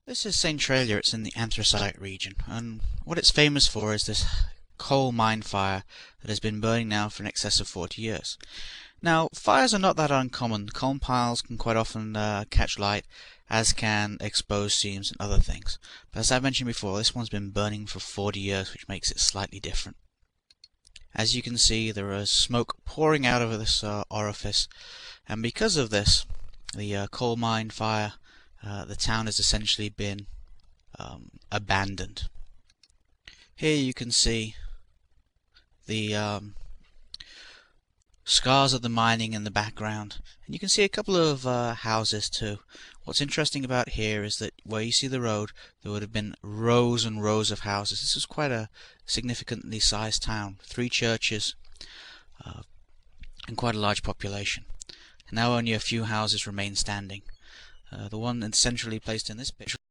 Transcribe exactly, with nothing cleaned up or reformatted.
This is Centralia. It's in the Anthracite region, and what it's famous for is this coal mine fire that has been burning now for in excess of forty years. Now, fires are not that uncommon. Coal piles can quite often uh, catch light, as can exposed seams and other things. But as I mentioned before, this one's been burning for forty years, which makes it slightly different. As you can see, there is smoke pouring out of this uh, orifice, and because of this, the uh, coal mine fire, uh, the town has essentially been um, abandoned. Here you can see the um, scars of the mining in the background, and you can see a couple of uh, houses too. What's interesting about here is that where you see the road, there would have been rows and rows of houses. This is quite a significantly sized town, three churches, uh, and quite a large population. And now only a few houses remain standing. Uh, the one centrally placed in this picture